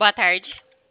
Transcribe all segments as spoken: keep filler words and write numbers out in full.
Boa tarde.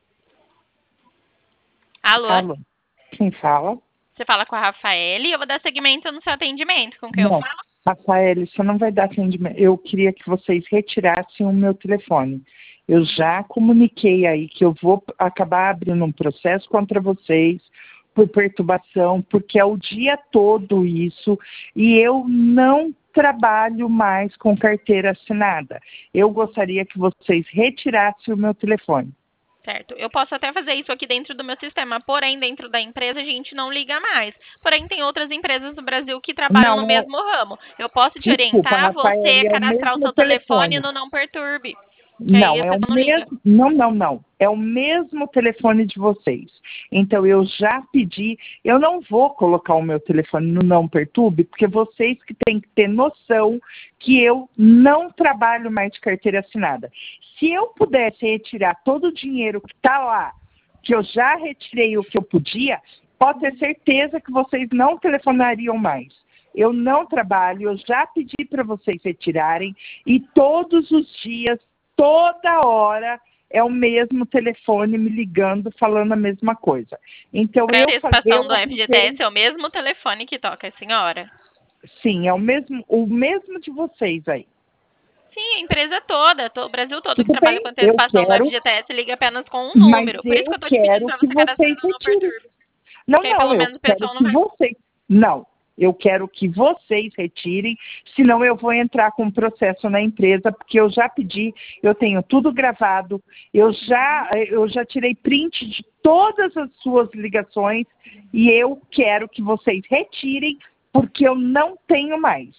Alô? Alô, quem fala? Você fala com a Rafaela e eu vou dar seguimento no seu atendimento. Com quem eu Não, falo? Rafael, você não vai dar atendimento. Eu queria que vocês retirassem o meu telefone. Eu já comuniquei aí que eu vou acabar abrindo um processo contra vocês por perturbação, porque é o dia todo isso e eu não trabalho mais com carteira assinada. Eu gostaria que vocês retirassem o meu telefone. Certo. Eu posso até fazer isso aqui dentro do meu sistema, porém, dentro da empresa a gente não liga mais. Porém, tem outras empresas no Brasil que trabalham no Não, é- mesmo ramo. Eu posso te desculpa, orientar Rafael, você é o cadastrar o mesmo seu telefone telefone. no Não Perturbe. Que aí Não, a é o pessoa não liga. mesmo. Não, não, não. É o mesmo telefone de vocês. Então eu já pedi. Eu não vou colocar o meu telefone no Não Perturbe, porque vocês que têm que ter noção que eu não trabalho mais de carteira assinada. Se eu pudesse retirar todo o dinheiro que está lá, que eu já retirei o que eu podia, pode ter certeza que vocês não telefonariam mais. Eu não trabalho, eu já pedi para vocês retirarem e todos os dias, toda hora, é o mesmo telefone me ligando, falando a mesma coisa. Então, Para a eu falei, participação eu do F G T S avisei, é o mesmo telefone que toca, a senhora? sim, é o mesmo, o mesmo de vocês aí. Sim, a empresa toda, to- o Brasil todo que Tudo trabalha bem, com eu antecipação do quero, F G T S liga apenas com um mas número. Por isso que eu eu estou te pedindo quero para que você cadastrar vocês no Não retirem. Perturbe. Não, Porque aí não, pelo eu menos o quero pessoal não que vai. vocês. Não, eu quero que vocês retirem, senão eu vou entrar com processo na empresa, porque eu já pedi, eu tenho tudo gravado, eu já, eu já tirei print de todas as suas ligações e eu quero que vocês retirem, porque eu não tenho mais.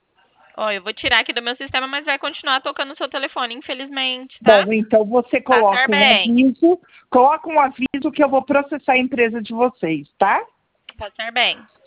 Ó, eu vou tirar aqui do meu sistema, mas vai continuar tocando o seu telefone, infelizmente, tá? Bom, então você Passar coloca um bem. aviso, coloca um aviso que eu vou processar a empresa de vocês, tá? Passar bem.